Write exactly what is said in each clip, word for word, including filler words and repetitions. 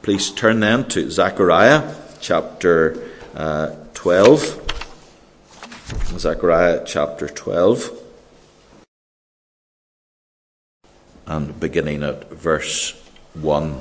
Please turn then to Zechariah chapter uh, twelve. Zechariah chapter twelve. And beginning at verse one.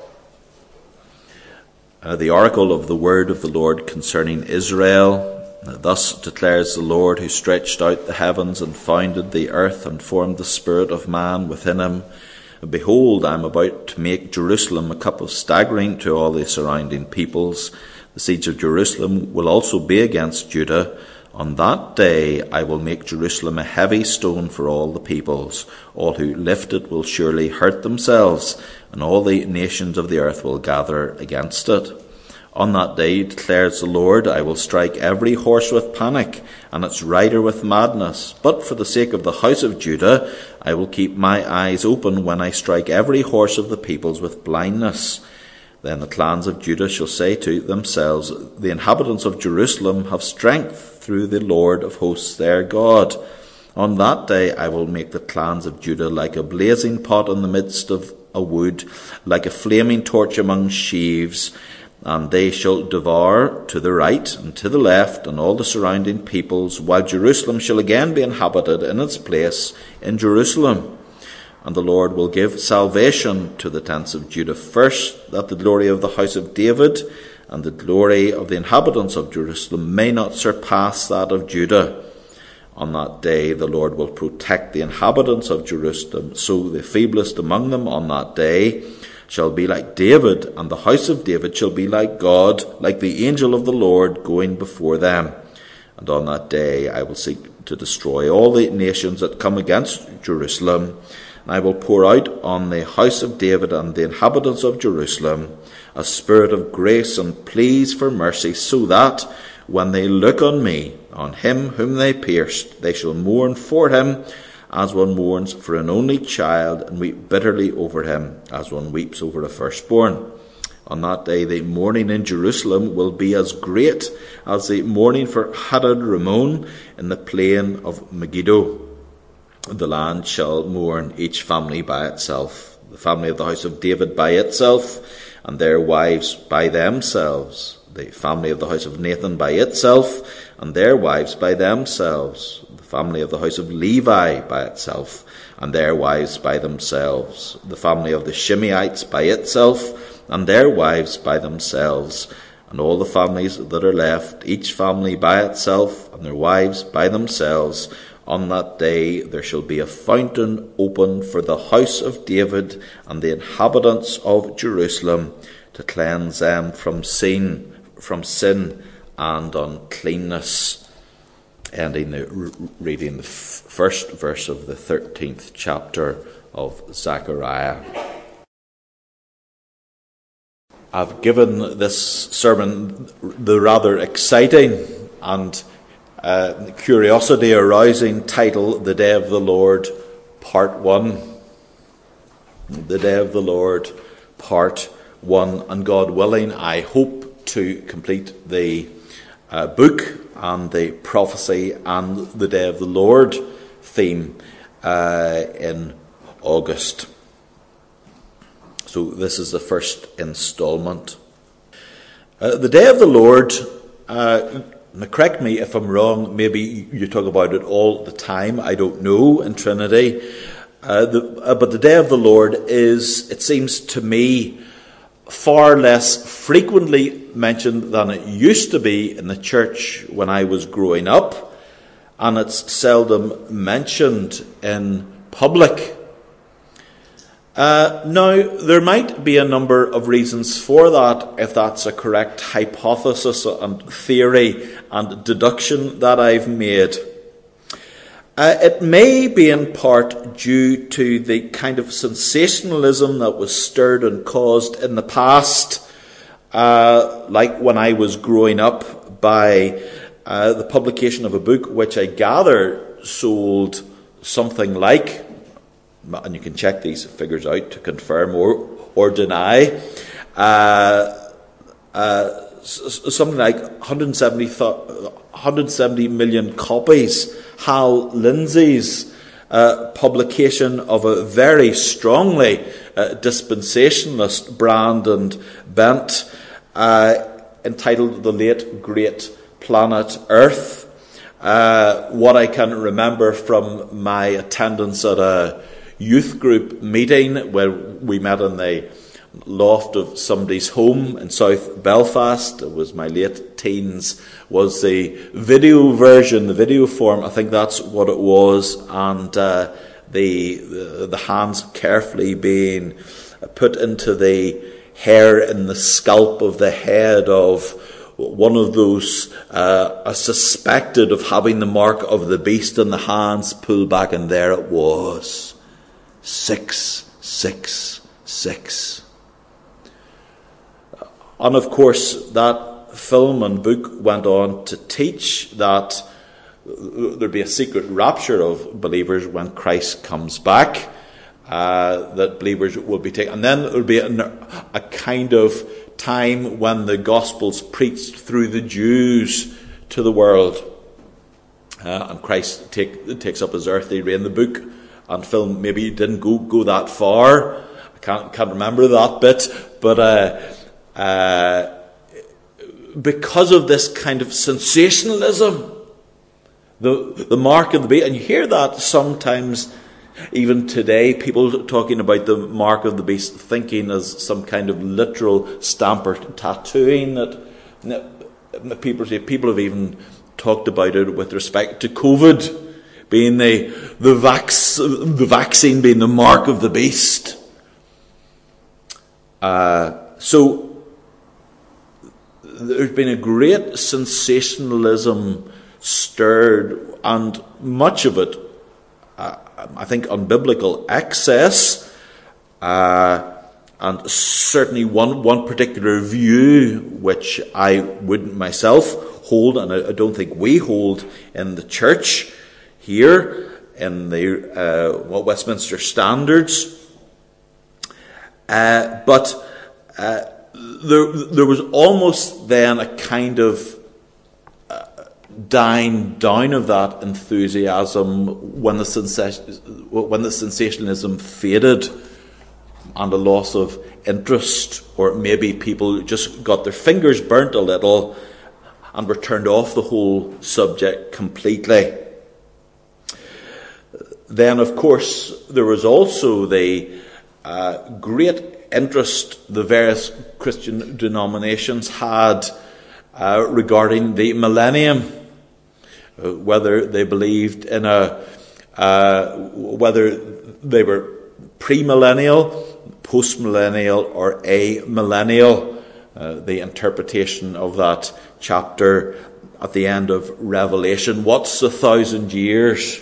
Uh, the oracle of the word of the Lord concerning Israel. Thus declares the Lord, who stretched out the heavens and founded the earth and formed the spirit of man within him. Behold, I am about to make Jerusalem a cup of staggering to all the surrounding peoples. The siege of Jerusalem will also be against Judah. On that day I will make Jerusalem a heavy stone for all the peoples. All who lift it will surely hurt themselves, and all the nations of the earth will gather against it. On that day, declares the Lord, I will strike every horse with panic, and its rider with madness. But for the sake of the house of Judah, I will keep my eyes open when I strike every horse of the peoples with blindness. Then the clans of Judah shall say to themselves, the inhabitants of Jerusalem have strength through the Lord of hosts their God. On that day I will make the clans of Judah like a blazing pot in the midst of a wood, like a flaming torch among sheaves. And they shall devour to the right and to the left and all the surrounding peoples, while Jerusalem shall again be inhabited in its place in Jerusalem. And the Lord will give salvation to the tents of Judah first, that the glory of the house of David and the glory of the inhabitants of Jerusalem may not surpass that of Judah. On that day the Lord will protect the inhabitants of Jerusalem, so the feeblest among them on that day shall be like David, and the house of David shall be like God, like the angel of the Lord going before them. And on that day I will seek to destroy all the nations that come against Jerusalem. And I will pour out on the house of David and the inhabitants of Jerusalem a spirit of grace and pleas for mercy, so that when they look on me, on him whom they pierced, they shall mourn for him, as one mourns for an only child, and weep bitterly over him, as one weeps over a firstborn. On that day the mourning in Jerusalem will be as great as the mourning for Hadad Rimmon in the plain of Megiddo. The land shall mourn, each family by itself, the family of the house of David by itself, and their wives by themselves, the family of the house of Nathan by itself, and their wives by themselves, the family of the house of Levi by itself, and their wives by themselves, the family of the Shimeites by itself, and their wives by themselves, and all the families that are left, each family by itself, and their wives by themselves. On that day there shall be a fountain opened for the house of David and the inhabitants of Jerusalem, to cleanse them from sin, from sin and uncleanness. Ending the reading the first verse of the thirteenth chapter of Zechariah. I've given this sermon the rather exciting and uh, curiosity-arousing title, The Day of the Lord, Part one. The Day of the Lord, Part one. And God willing, I hope to complete the uh, book and the prophecy and the Day of the Lord theme uh, in August. So this is the first instalment. Uh, the Day of the Lord, uh, now correct me if I'm wrong, maybe you talk about it all the time, I don't know, in Trinity. Uh, the, uh, but the Day of the Lord is, it seems to me, far less frequently mentioned than it used to be in the church when I was growing up, and it's seldom mentioned in public. Uh, now, there might be a number of reasons for that, if that's a correct hypothesis and theory and deduction that I've made. Uh, it may be in part due to the kind of sensationalism that was stirred and caused in the past, uh, like when I was growing up, by uh, the publication of a book which I gather sold something like, and you can check these figures out to confirm or or deny, uh, uh, something like one hundred seventy, one hundred seventy million copies. Hal Lindsey's uh, publication of a very strongly uh, dispensationalist brand and bent, uh, entitled The Late Great Planet Earth. Uh, what I can remember from my attendance at a youth group meeting where we met in the loft of somebody's home in South Belfast, it was my late teens, was the video version, the video form, I think that's what it was, and uh, the, the the hands carefully being put into the hair in the scalp of the head of one of those uh, suspected of having the mark of the beast, and the hands pulled back, and there it was. Six, six, six. And of course, that film and book went on to teach that there'd be a secret rapture of believers when Christ comes back, uh, that believers will be taken. And then there would be a, a kind of time when the gospel's preached through the Jews to the world. Uh, and Christ take, takes up his earthly reign. The book and film maybe didn't go, go that far. I can't, can't remember that bit. But uh, uh, because of this kind of sensationalism, the, the mark of the beast, and you hear that sometimes even today, people talking about the mark of the beast, thinking as some kind of literal stamp or tattooing. That people say, people have even talked about it with respect to COVID, being the the, vax, the vaccine being the mark of the beast. Uh, so there's been a great sensationalism stirred, and much of it, uh, I think, unbiblical excess, uh, and certainly one one particular view which I wouldn't myself hold, and I, I don't think we hold in the church here in the uh, well, Westminster Standards. Uh, but uh, there, there was almost then a kind of uh, dying down of that enthusiasm when the sensation, when the sensationalism faded, and a loss of interest, or maybe people just got their fingers burnt a little and were turned off the whole subject completely. Then, of course, there was also the uh, great interest the various Christian denominations had uh, regarding the millennium, uh, whether they believed in a, uh, whether they were premillennial, postmillennial, or amillennial. Uh, the interpretation of that chapter at the end of Revelation. What's a thousand years?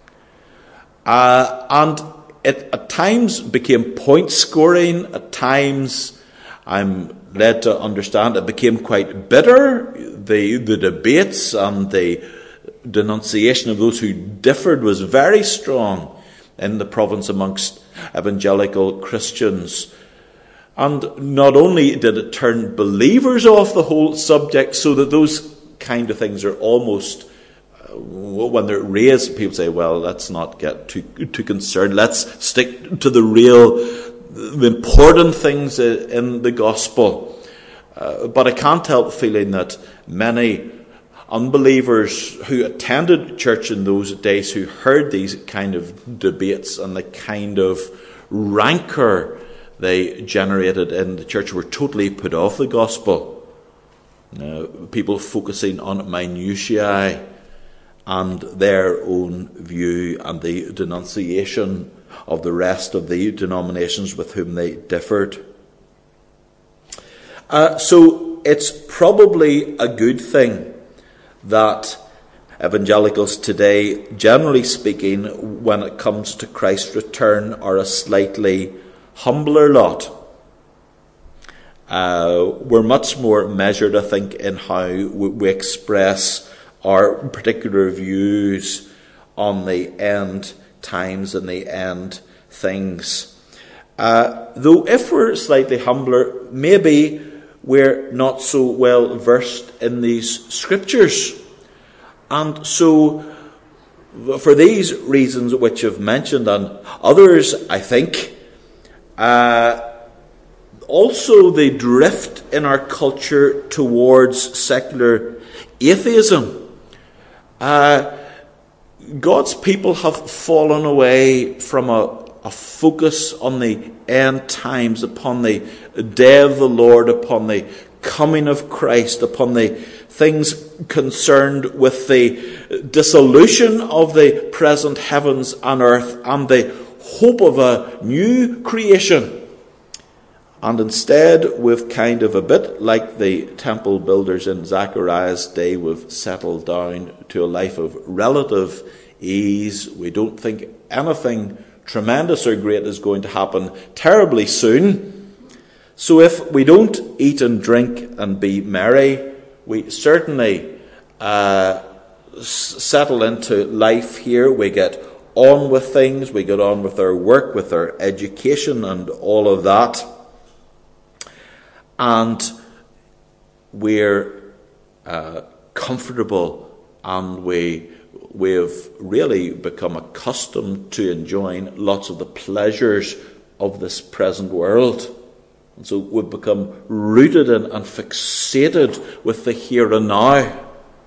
Uh, and it at times became point scoring. At times, I'm led to understand, it became quite bitter. The, the debates and the denunciation of those who differed was very strong in the province amongst evangelical Christians. And not only did it turn believers off the whole subject, so that those kind of things are almost, uh, when they're raised, people say, well, let's not get too too concerned. Let's stick to the real, the important things in the gospel. Uh, but I can't help feeling that many unbelievers who attended church in those days, who heard these kind of debates and the kind of rancor they generated in the church, were totally put off the gospel. Uh, people focusing on minutiae and their own view and the denunciation of the rest of the denominations with whom they differed. Uh, so it's probably a good thing that evangelicals today, generally speaking, when it comes to Christ's return, are a slightly humbler lot. Uh, we're much more measured, I think, in how we express our particular views on the end times and the end things. Uh, though if we're slightly humbler, maybe we're not so well versed in these scriptures. And so For these reasons which I've mentioned, and others, I think, uh, also the drift in our culture towards secular atheism. Uh, God's people have fallen away from a, a focus on the end times, upon the day of the Lord, upon the coming of Christ, upon the things concerned with the dissolution of the present heavens and earth and the hope of a new creation. And instead, we've kind of, a bit like the temple builders in Zechariah's day, we've settled down to a life of relative ease. We don't think anything tremendous or great is going to happen terribly soon. So if we don't eat and drink and be merry, we certainly uh, settle into life here. We get on with things. We get on with our work, with our education and all of that. And we're uh, comfortable, and we we've really become accustomed to enjoying lots of the pleasures of this present world. And so we've become rooted in and fixated with the here and now.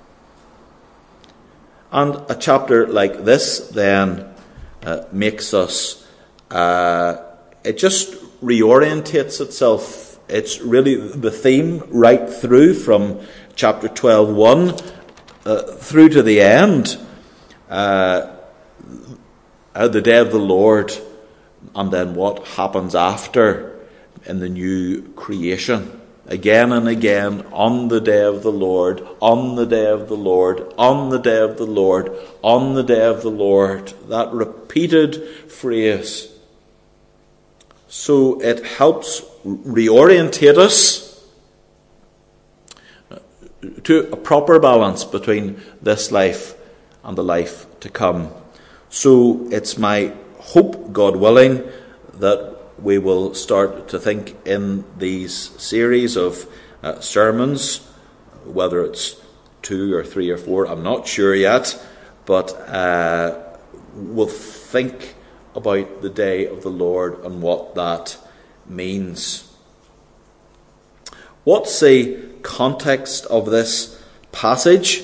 And a chapter like this then uh, makes us, uh, it just reorientates itself. It's really the theme right through from chapter twelve one uh, through to the end. Uh, the day of the Lord, and then what happens after in the new creation. Again and again, on the day of the Lord, on the day of the Lord, on the day of the Lord, on the day of the Lord. That repeated phrase. So it helps reorientate us to a proper balance between this life and the life to come. So it's my hope, God willing, that we will start to think in these series of uh, sermons, whether it's two or three or four, I'm not sure yet, but uh, we'll think about the day of the Lord and what that means. What's the context of this passage?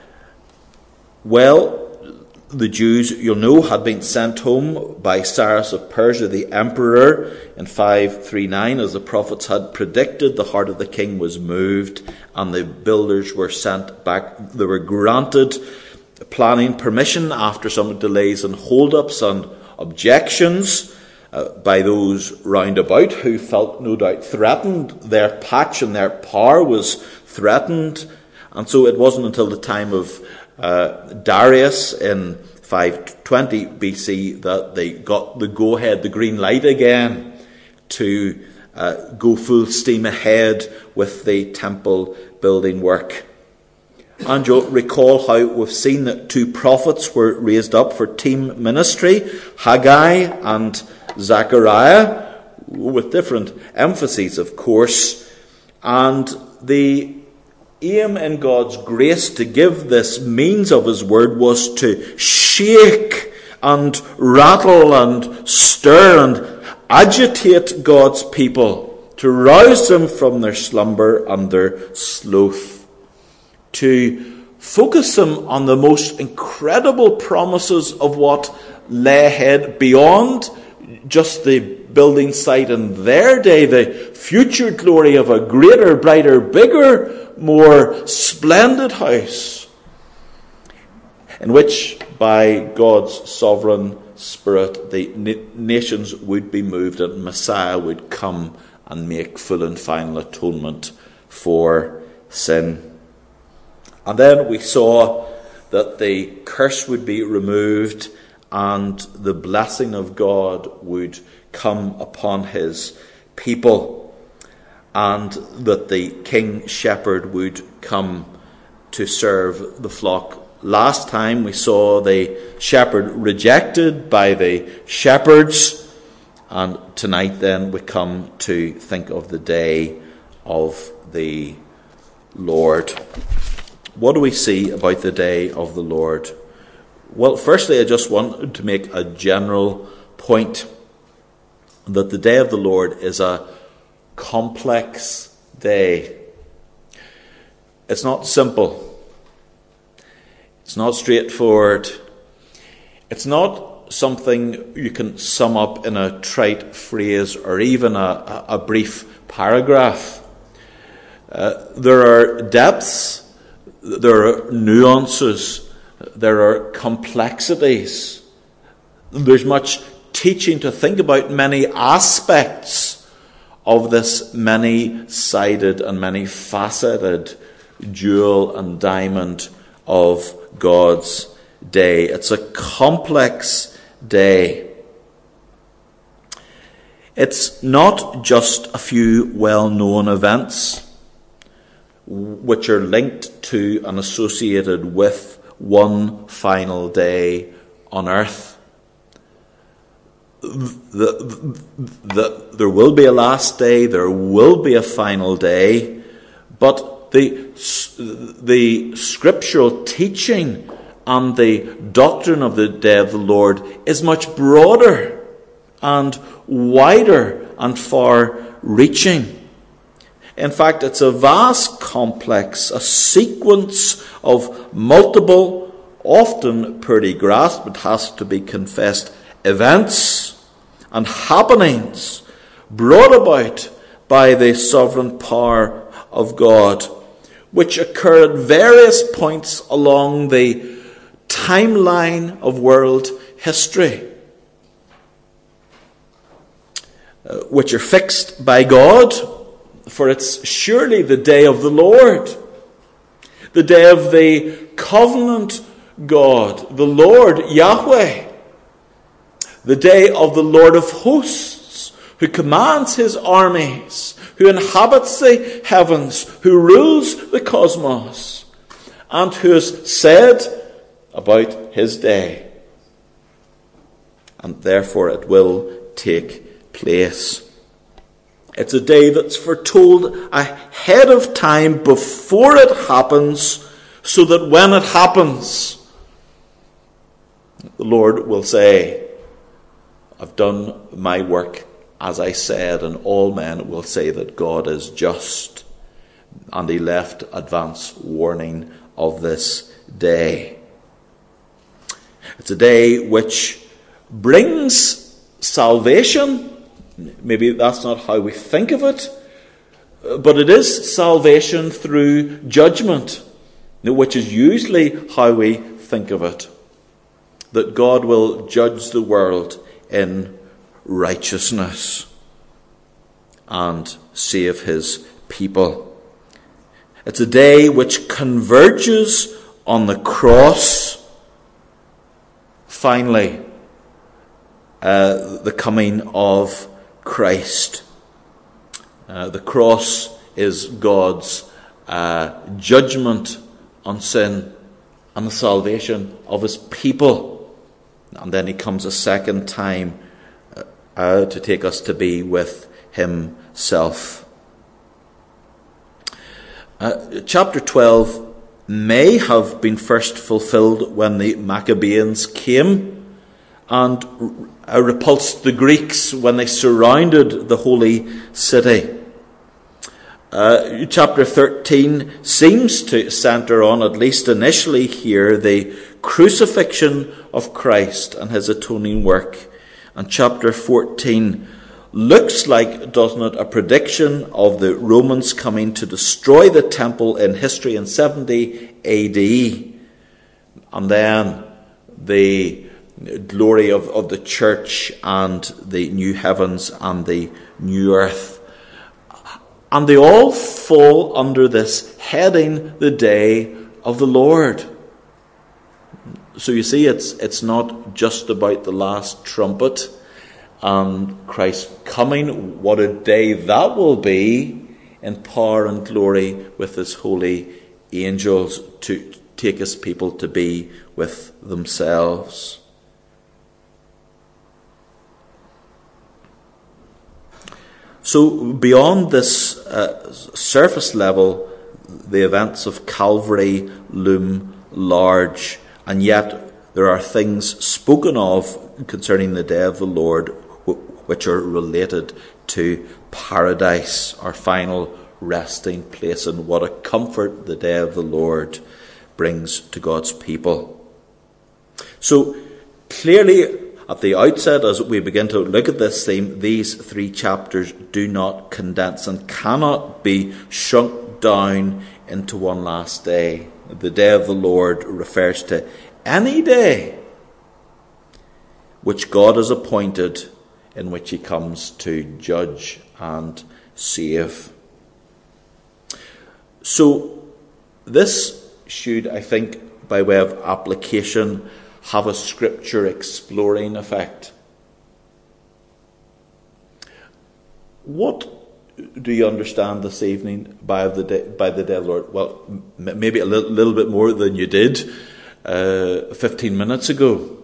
Well, the Jews, you'll know, had been sent home by Cyrus of Persia, the emperor, in five thirty-nine. As the prophets had predicted, the heart of the king was moved, and the builders were sent back. They were granted planning permission after some delays and hold-ups and objections uh, by those round about, who felt no doubt threatened. Their patch and their power was threatened. And so it wasn't until the time of uh, Darius in five twenty B C that they got the go-ahead, the green light again, to uh, go full steam ahead with the temple building work. And you'll recall how we've seen that two prophets were raised up for team ministry, Haggai and Zechariah, with different emphases, of course. And the aim in God's grace to give this means of his word was to shake and rattle and stir and agitate God's people, to rouse them from their slumber and their sloth, to focus them on the most incredible promises of what lay ahead beyond just the building site in their day, the future glory of a greater, brighter, bigger, more splendid house, in which by God's sovereign Spirit the nations would be moved and Messiah would come and make full and final atonement for sin. And then we saw that the curse would be removed and the blessing of God would come upon his people, and that the king shepherd would come to serve the flock. Last time we saw the shepherd rejected by the shepherds, and tonight then we come to think of the day of the Lord. What do we see about the day of the Lord? Well, firstly, I just want to make a general point that the day of the Lord is a complex day. It's not simple. It's not straightforward. It's not something you can sum up in a trite phrase or even a, a brief paragraph. Uh, there are depths, there are nuances, there are complexities. There's much teaching to think about many aspects of this many-sided and many-faceted jewel and diamond of God's day. It's a complex day. It's not just a few well-known events which are linked to and associated with one final day on earth. The, the, the, there will be a last day, there will be a final day, but the, the scriptural teaching and the doctrine of the day of the Lord is much broader and wider and far-reaching. In fact, it's a vast complex, a sequence of multiple, often poorly grasped, it has to be confessed, events and happenings brought about by the sovereign power of God, which occur at various points along the timeline of world history, uh, which are fixed by God. For it's surely the day of the Lord, the day of the covenant God, the Lord Yahweh, the day of the Lord of hosts, who commands his armies, who inhabits the heavens, who rules the cosmos, and who has said about his day. And therefore it will take place. It's a day that's foretold ahead of time before it happens, so that when it happens, the Lord will say, I've done my work as I said, and all men will say that God is just. And he left advance warning of this day. It's a day which brings salvation. Maybe that's not how we think of it, but it is salvation through judgment, which is usually how we think of it. That God will judge the world in righteousness and save his people. It's a day which converges on the cross, finally, uh, the coming of Christ. Uh, the cross is God's uh, judgment on sin and the salvation of his people. And then he comes a second time uh, uh, to take us to be with himself. Uh, chapter twelve may have been first fulfilled when the Maccabees came and uh, repulsed the Greeks when they surrounded the holy city. Uh, chapter thirteen seems to centre on, at least initially here, the crucifixion of Christ and his atoning work. And chapter fourteen looks like, doesn't it, a prediction of the Romans coming to destroy the temple in history in seventy A D. And then the glory of, of the church and the new heavens and the new earth. And they all fall under this heading, the day of the Lord. So you see, it's it's not just about the last trumpet and Christ's coming. What a day that will be in power and glory with his holy angels to take his people to be with themselves. So beyond this uh, surface level, the events of Calvary loom large, and yet there are things spoken of concerning the day of the Lord which are related to paradise, our final resting place, and what a comfort the day of the Lord brings to God's people. So clearly, at the outset, as we begin to look at this theme, these three chapters do not condense and cannot be shrunk down into one last day. The day of the Lord refers to any day which God has appointed, in which he comes to judge and save. So this should, I think, by way of application, have a scripture exploring effect. What do you understand this evening by the day, by the day of the Lord? Well, m- maybe a little, little bit more than you did uh, fifteen minutes ago.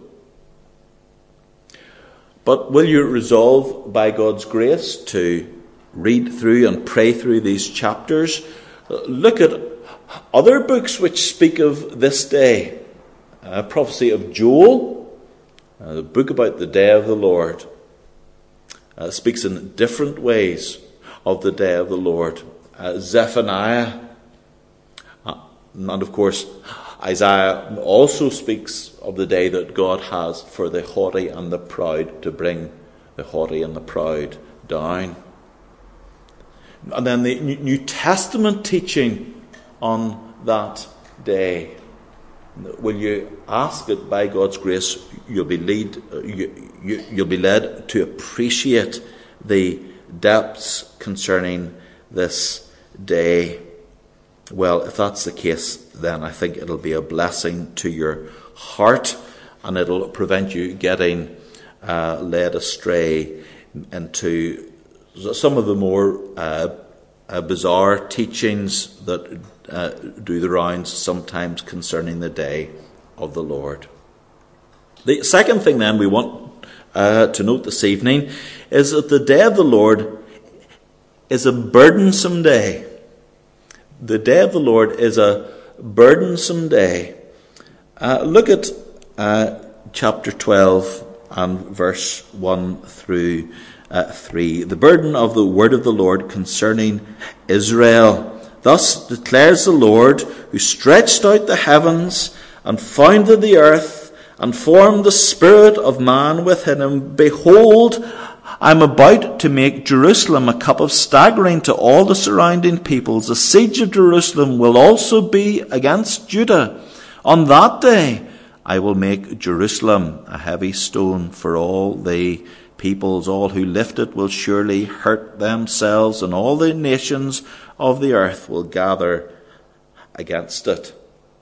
But will you resolve, by God's grace, to read through and pray through these chapters? Look at other books which speak of this day. A prophecy of Joel, uh, the book about the day of the Lord, uh, speaks in different ways of the day of the Lord. Uh, Zephaniah, uh, and of course Isaiah also speaks of the day that God has for the haughty and the proud, to bring the haughty and the proud down. And then the New Testament teaching on that day. Will you ask it by God's grace? You'll be lead, you, you, you'll be led to appreciate the depths concerning this day. Well, if that's the case, then I think it'll be a blessing to your heart, and it'll prevent you getting uh, led astray into some of the more uh, uh, bizarre teachings that uh, do the rounds sometimes concerning the day of the Lord. The second thing then we want uh, to note this evening is that the day of the Lord is a burdensome day. The day of the Lord is a burdensome day. Uh, look at uh, chapter twelve and verse one through uh, three. The burden of the word of the Lord concerning Israel. Thus declares the Lord, who stretched out the heavens and founded the earth and formed the spirit of man within him. Behold, I am about to make Jerusalem a cup of staggering to all the surrounding peoples. The siege of Jerusalem will also be against Judah. On that day I will make Jerusalem a heavy stone for all the peoples. All who lift it will surely hurt themselves, and all the nations of the earth will gather against it.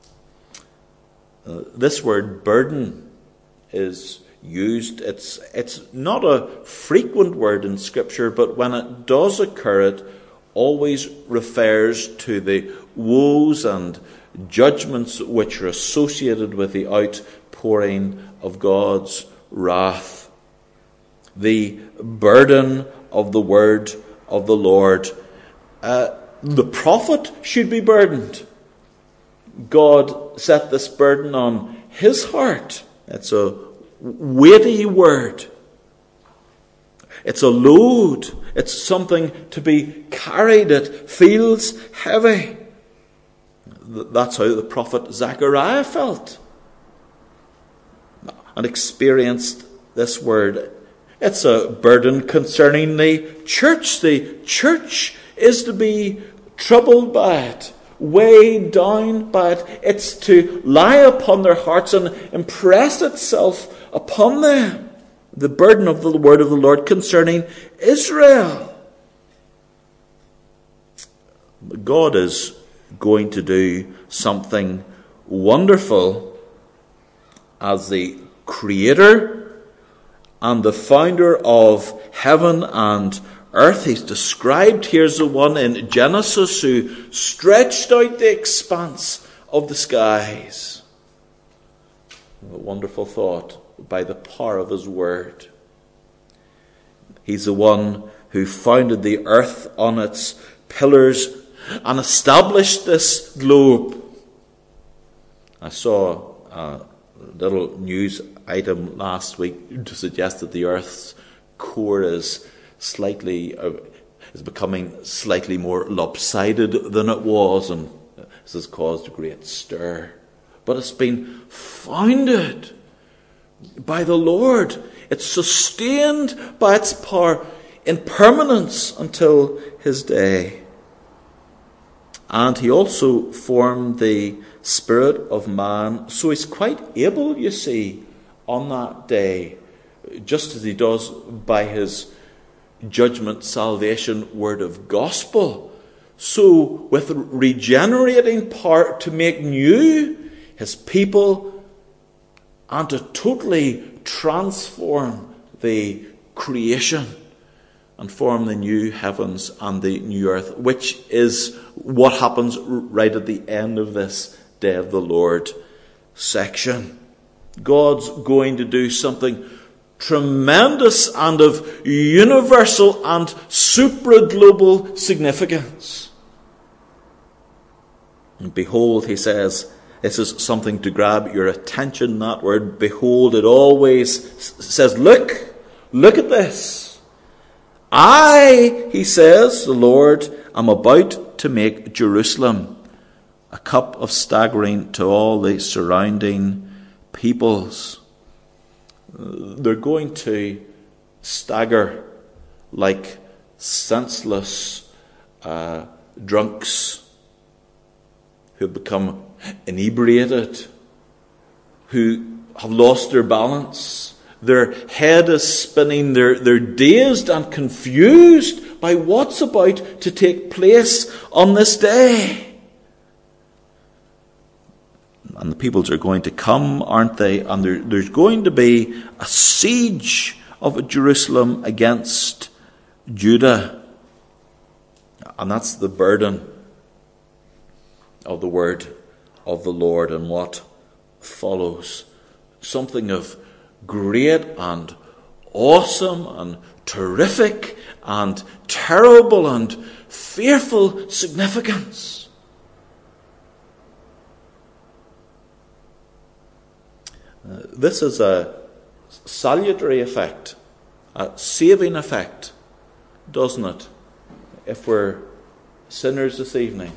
Uh, this word burden is used. It's it's not a frequent word in Scripture, but when it does occur, it always refers to the woes and judgments which are associated with the outpouring of God's wrath. The burden of the word of the Lord. Uh, the prophet should be burdened. God set this burden on his heart. It's a weighty word. It's a load. It's something to be carried. It feels heavy. That's how the prophet Zechariah felt and experienced this word. It's a burden concerning the church. The church is to be troubled by it, weighed down by it. It's to lie upon their hearts and impress itself upon them. The burden of the word of the Lord concerning Israel. God is going to do something wonderful as the creator and the founder of heaven and earth. He's described here as the one in Genesis who stretched out the expanse of the skies. A wonderful thought. By the power of his word. He's the one who founded the earth on its pillars and established this globe. I saw a little news item last week to suggest that the Earth's core is slightly uh, is becoming slightly more lopsided than it was, and this has caused a great stir. But it's been founded by the Lord. It's sustained by its power in permanence until his day. And he also formed the spirit of man, so he's quite able, you see, on that day, just as he does by his judgment, salvation, word of gospel. So with regenerating power to make new his people and to totally transform the creation and form the new heavens and the new earth, which is what happens right at the end of this Day of the Lord section. God's going to do something tremendous and of universal and supra-global significance. And behold, he says, this is something to grab your attention, that word, behold. It always says, look, look at this. I, he says, the Lord, am about to make Jerusalem a cup of staggering to all the surrounding peoples. They're going to stagger like senseless uh, drunks who have become inebriated, who have lost their balance. Their head is spinning. They're, they're dazed and confused by what's about to take place on this day. And the peoples are going to come, aren't they? And there, there's going to be a siege of Jerusalem against Judah. And that's the burden of the word of the Lord and what follows. Something of great and awesome and terrific and terrible and fearful significance. Uh, this is a salutary effect, a saving effect, doesn't it? If we're sinners this evening,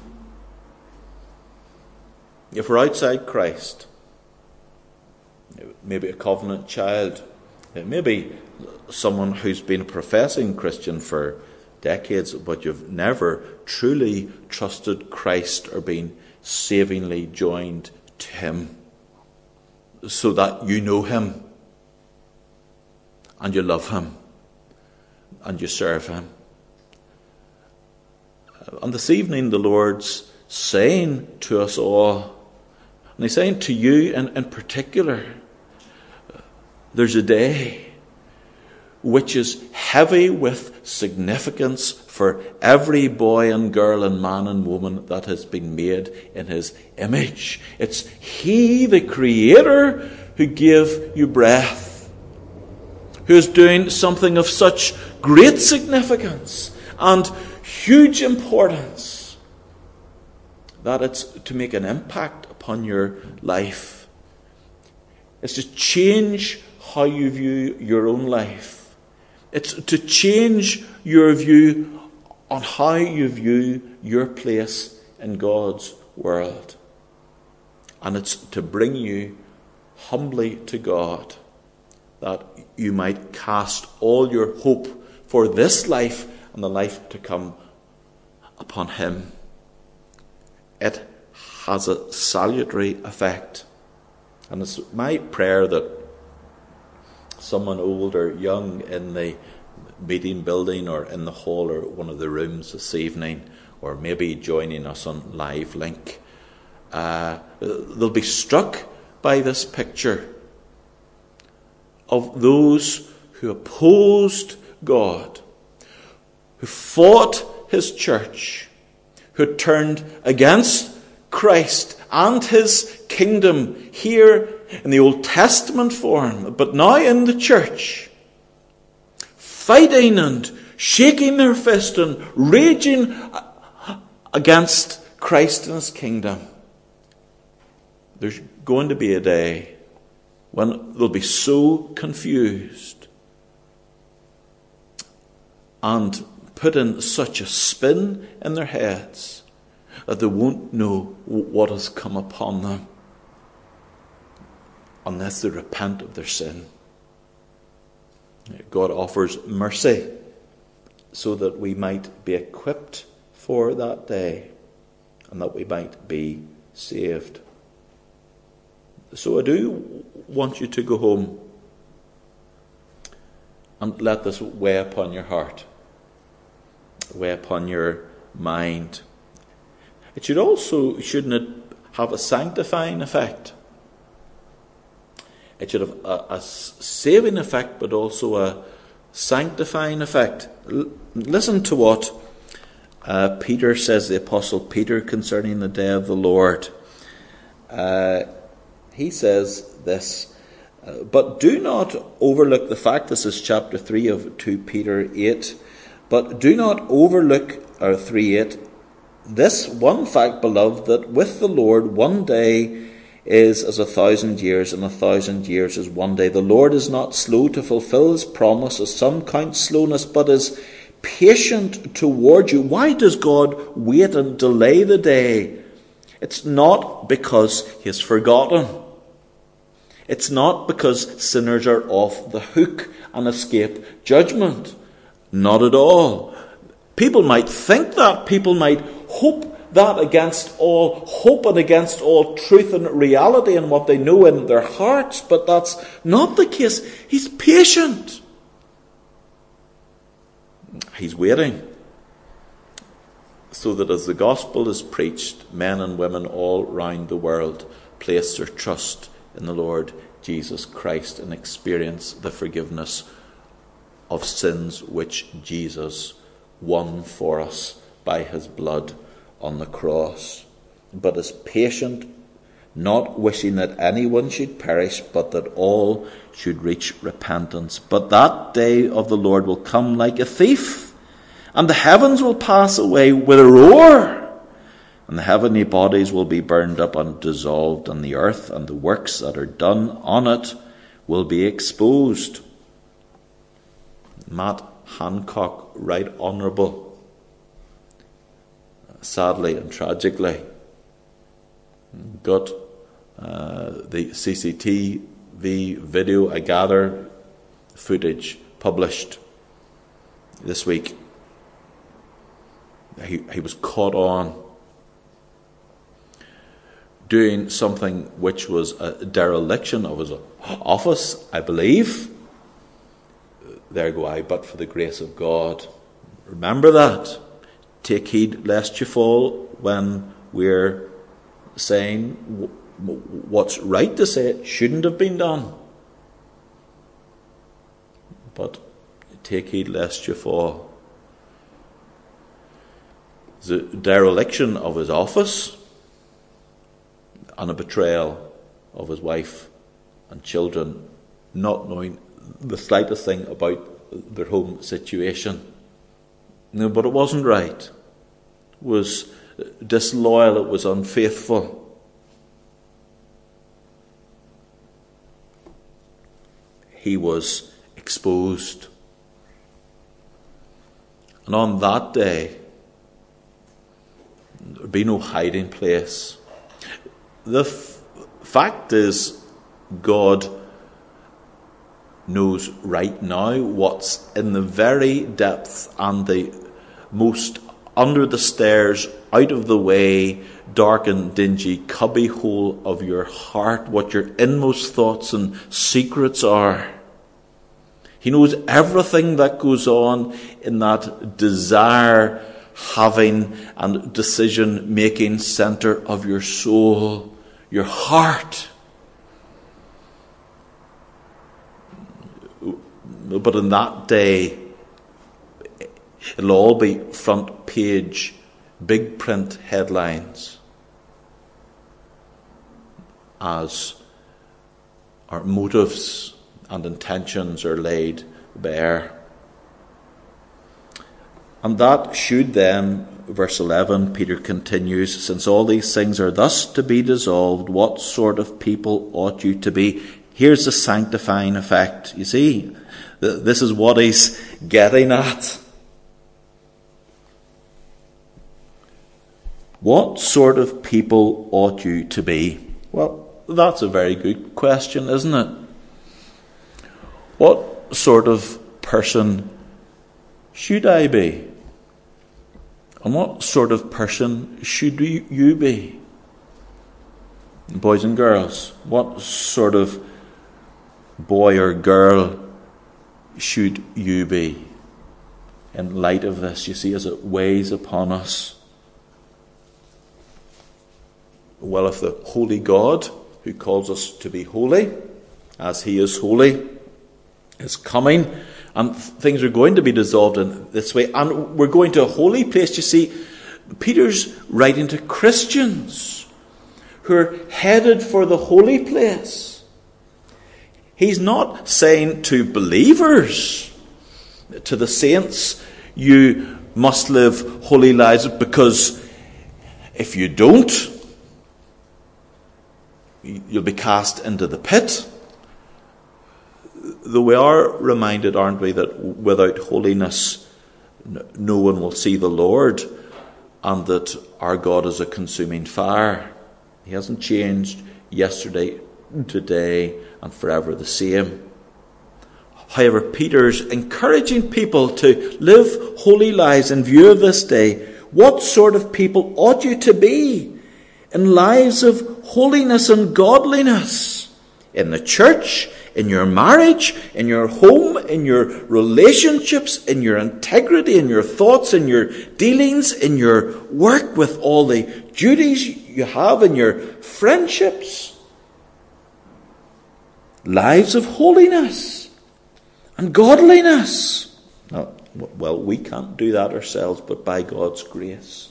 if we're outside Christ, maybe a covenant child, maybe someone who's been a professing Christian for decades, but you've never truly trusted Christ or been savingly joined to him, so that you know him and you love him and you serve him. And this evening the Lord's saying to us all, and he's saying to you in, in particular, there's a day which is heavy with significance for every boy and girl and man and woman that has been made in his image. It's he, the Creator, who gave you breath, who is doing something of such great significance and huge importance that it's to make an impact upon your life. It's to change how you view your own life. It's to change your view on how you view your place in God's world. And it's to bring you humbly to God, that you might cast all your hope for this life and the life to come upon him. It has a salutary effect. And it's my prayer that someone old or young in the meeting building or in the hall or one of the rooms this evening, or maybe joining us on Live Link, uh, they'll be struck by this picture of those who opposed God, who fought his church, who turned against Christ and his kingdom here in the Old Testament form, but now in the church, fighting and shaking their fist and raging against Christ and his kingdom. There's going to be a day when they'll be so confused and put in such a spin in their heads that they won't know what has come upon them unless they repent of their sin. God offers mercy so that we might be equipped for that day and that we might be saved. So I do want you to go home and let this weigh upon your heart, weigh upon your mind. It should also, shouldn't it, have a sanctifying effect? It should have a, a saving effect, but also a sanctifying effect. L- listen to what uh, Peter says, the Apostle Peter, concerning the day of the Lord. Uh, he says this, uh, but do not overlook the fact, this is chapter three of Second Peter eight, but do not overlook, or three eight, this one fact, beloved, that with the Lord one day is as a thousand years, and a thousand years is one day. The Lord is not slow to fulfill his promise, as some count slowness, but is patient toward you. Why does God wait and delay the day? It's not because he has forgotten. It's not because sinners are off the hook and escape judgment. Not at all. People might think that. People might hope that against all hope and against all truth and reality and what they know in their hearts. But that's not the case. He's patient. He's waiting, so that as the gospel is preached, men and women all round the world place their trust in the Lord Jesus Christ and experience the forgiveness of sins which Jesus won for us by his blood on the cross. But is patient, not wishing that anyone should perish, but that all should reach repentance. But that day of the Lord will come like a thief, and the heavens will pass away with a roar, and the heavenly bodies will be burned up and dissolved, and the earth and the works that are done on it will be exposed. Matt Hancock, Right Honourable, sadly and tragically got uh, the C C T V video, I gather, footage published this week. He, he was caught on doing something which was a dereliction of his office, I believe. There go I, but for the grace of God. Remember that. Take heed lest you fall when we're saying what's right to say it shouldn't have been done. But take heed lest you fall. The dereliction of his office and a betrayal of his wife and children, not knowing the slightest thing about their home situation. No, but it wasn't right. It was disloyal. It was unfaithful. He was exposed. And on that day, there would be no hiding place. The f- fact is, God knows right now what's in the very depth and the most under the stairs, out of the way, dark and dingy cubby hole of your heart, what your inmost thoughts and secrets are. He knows everything that goes on in that desire having and decision making center of your soul, your heart. But in that day, it'll all be front page, big print headlines as our motives and intentions are laid bare. And that should then, verse eleven, Peter continues, since all these things are thus to be dissolved, what sort of people ought you to be? Here's the sanctifying effect. You see, this is what he's getting at. What sort of people ought you to be? Well, that's a very good question, isn't it? What sort of person should I be? And what sort of person should you be? Boys and girls, what sort of boy or girl should you be? In light of this, you see, as it weighs upon us. Well, if the holy God, who calls us to be holy, as he is holy, is coming, and things are going to be dissolved in this way, and we're going to a holy place, you see, Peter's writing to Christians who are headed for the holy place. He's not saying to believers, to the saints, you must live holy lives, because if you don't, you'll be cast into the pit. Though we are reminded, aren't we, that without holiness no one will see the Lord, and that our God is a consuming fire. He hasn't changed yesterday, today, and forever the same. However, Peter's encouraging people to live holy lives in view of this day. What sort of people ought you to be in lives of holiness and godliness? In the church, in your marriage, in your home, in your relationships, in your integrity, in your thoughts, in your dealings, in your work, with all the duties you have, in your friendships. Lives of holiness and godliness. Now, well, we can't do that ourselves, but by God's grace.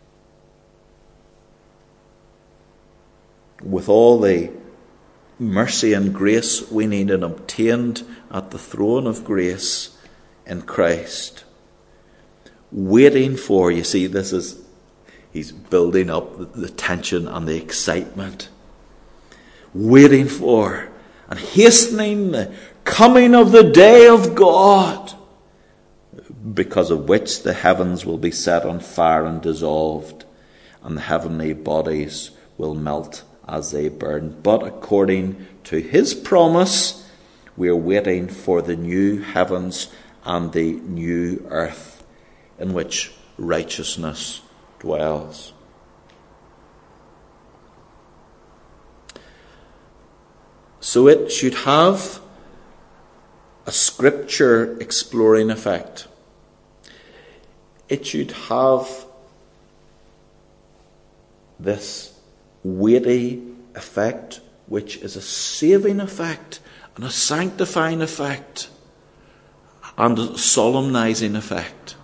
With all the mercy and grace we need and obtained at the throne of grace in Christ. Waiting for, you see, this is, he's building up the tension and the excitement. Waiting for and hastening the coming of the day of God, because of which the heavens will be set on fire and dissolved, and the heavenly bodies will melt as they burn. But according to his promise, we are waiting for the new heavens and the new earth in which righteousness dwells. So it should have a scripture exploring effect. It should have this weighty effect, which is a saving effect and a sanctifying effect and a solemnizing effect.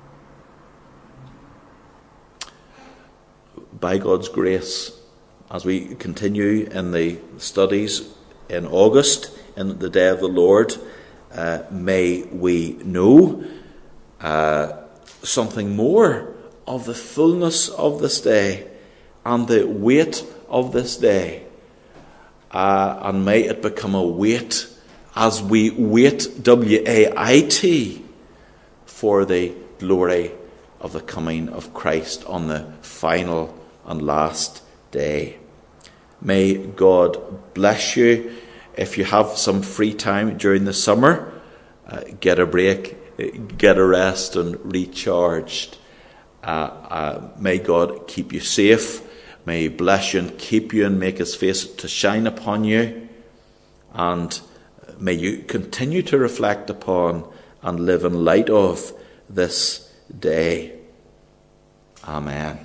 By God's grace, as we continue in the studies in August, in the day of the Lord, uh, may we know uh, something more of the fullness of this day and the weight of this day. Uh, and may it become a weight as we wait, W A I T, for the glory of the coming of Christ on the final and last day. May God bless you. If you have some free time during the summer, uh, get a break, get a rest and recharged. Uh, uh, may God keep you safe. May he bless you and keep you and make his face to shine upon you. And may you continue to reflect upon and live in light of this day. Amen.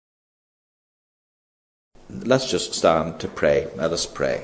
Let's just stand to pray. Let us pray.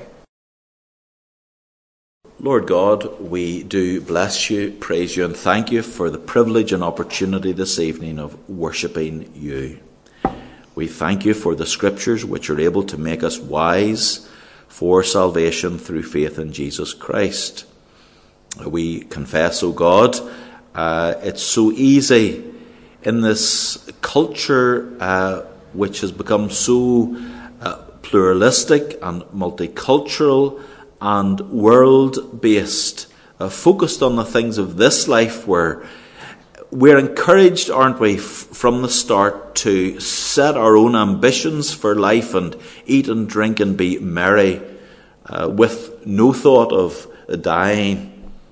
Lord God, we do bless you, praise you, and thank you for the privilege and opportunity this evening of worshipping you. We thank you for the scriptures which are able to make us wise for salvation through faith in Jesus Christ. We confess, O God, uh, it's so easy in this culture uh, which has become so uh, pluralistic and multicultural and world-based, uh, focused on the things of this life, where we're encouraged, aren't we, f- from the start to set our own ambitions for life and eat and drink and be merry, uh, with no thought of dying.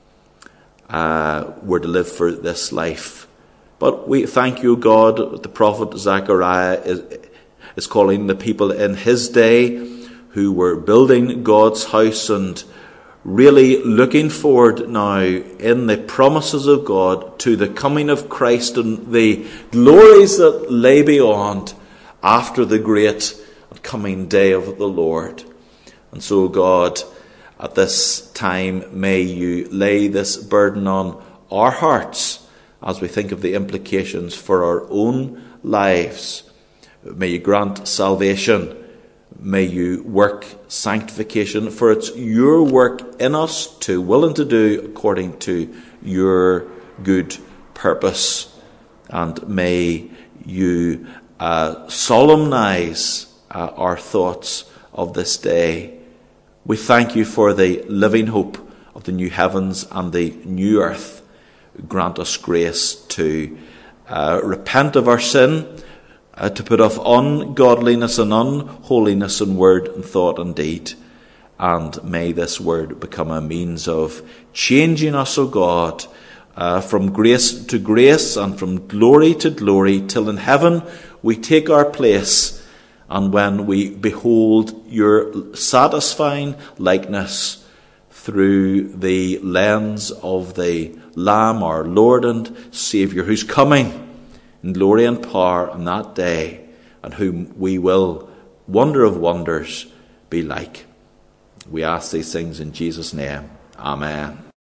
Uh, we're to live for this life. But we thank you, God, the prophet Zechariah is, is calling the people in his day who were building God's house and really looking forward now in the promises of God to the coming of Christ and the glories that lay beyond after the great and coming day of the Lord. And so, God, at this time, may you lay this burden on our hearts as we think of the implications for our own lives. May you grant salvation. May you work sanctification, for it's your work in us to will and to do according to your good purpose. And may you uh, solemnize uh, our thoughts of this day. We thank you for the living hope of the new heavens and the new earth. Grant us grace to uh, repent of our sin, Uh, to put off ungodliness and unholiness in word and thought and deed. And may this word become a means of changing us, O God, uh, from grace to grace and from glory to glory, till in heaven we take our place, and when we behold your satisfying likeness through the lens of the Lamb, our Lord and Saviour, who's coming in glory and power on that day, and whom we will, wonder of wonders, be like. We ask these things in Jesus' name. Amen.